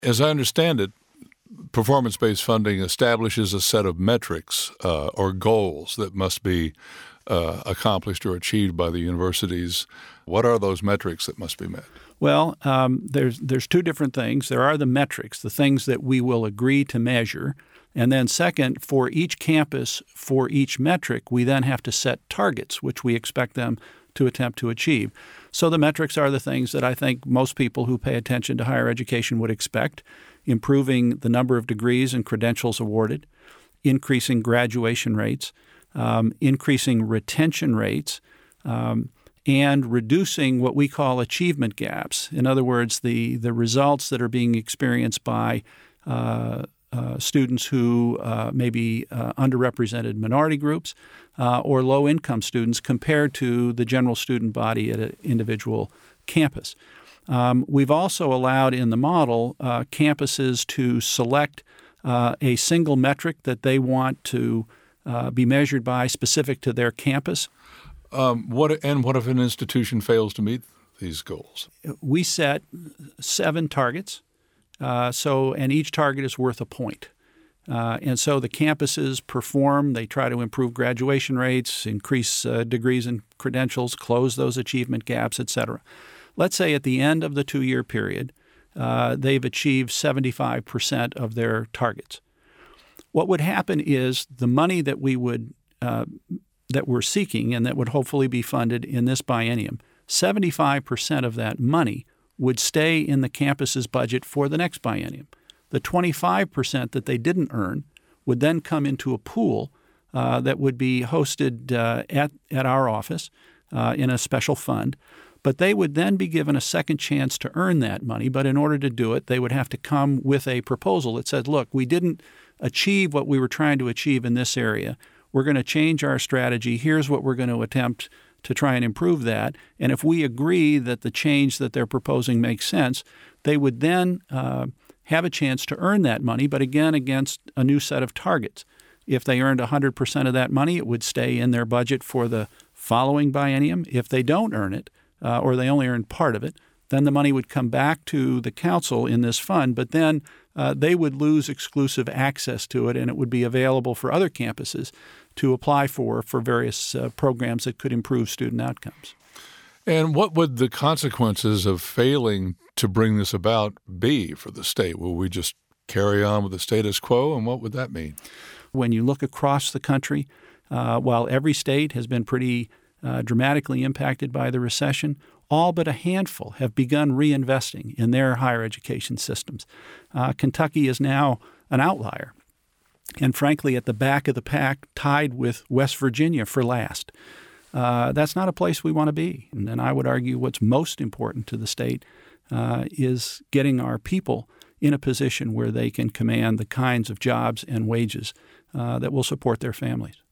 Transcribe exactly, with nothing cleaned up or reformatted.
As I understand it, performance-based funding establishes a set of metrics uh, or goals that must be uh, accomplished or achieved by the universities. What are those metrics that must be met? Well, um, there's there's two different things. There are the metrics, the things that we will agree to measure. And then second, for each campus, for each metric, we then have to set targets, which we expect them to attempt to achieve. So the metrics are the things that I think most people who pay attention to higher education would expect: improving the number of degrees and credentials awarded, increasing graduation rates, um, increasing retention rates, um, and reducing what we call achievement gaps. In other words, the, the results that are being experienced by uh, uh, students who uh, may be uh, underrepresented minority groups uh, or low-income students compared to the general student body at an individual campus. Um, we've also allowed in the model uh, campuses to select uh, a single metric that they want to uh, be measured by specific to their campus. Um, what and what if an institution fails to meet these goals? We set seven targets, uh, so and each target is worth a point. Uh, and so the campuses perform. They try to improve graduation rates, increase uh, degrees and credentials, close those achievement gaps, et cetera. Let's say at the end of the two-year period, uh, they've achieved seventy-five percent of their targets. What would happen is the money that we would uh, that we're seeking and that would hopefully be funded in this biennium, seventy-five percent of that money would stay in the campus's budget for the next biennium. The twenty-five percent that they didn't earn would then come into a pool uh, that would be hosted uh, at, at our office uh, in a special fund. But they would then be given a second chance to earn that money. But in order to do it, they would have to come with a proposal that said, look, we didn't achieve what we were trying to achieve in this area. We're going to change our strategy. Here's what we're going to attempt to try and improve that. And if we agree that the change that they're proposing makes sense, they would then uh, have a chance to earn that money, but again, against a new set of targets. If they earned one hundred percent of that money, it would stay in their budget for the following biennium. If they don't earn it, uh, or they only earn part of it, then the money would come back to the council in this fund, but then uh, they would lose exclusive access to it, and it would be available for other campuses to apply for for various uh, programs that could improve student outcomes. And what would the consequences of failing to bring this about be for the state? Will we just carry on with the status quo, and what would that mean? When you look across the country, uh, while every state has been pretty uh, dramatically impacted by the recession, all but a handful have begun reinvesting in their higher education systems. Uh, Kentucky is now an outlier, and frankly at the back of the pack, tied with West Virginia for last. Uh, that's not a place we want to be. And, and I would argue what's most important to the state uh, is getting our people in a position where they can command the kinds of jobs and wages uh, that will support their families.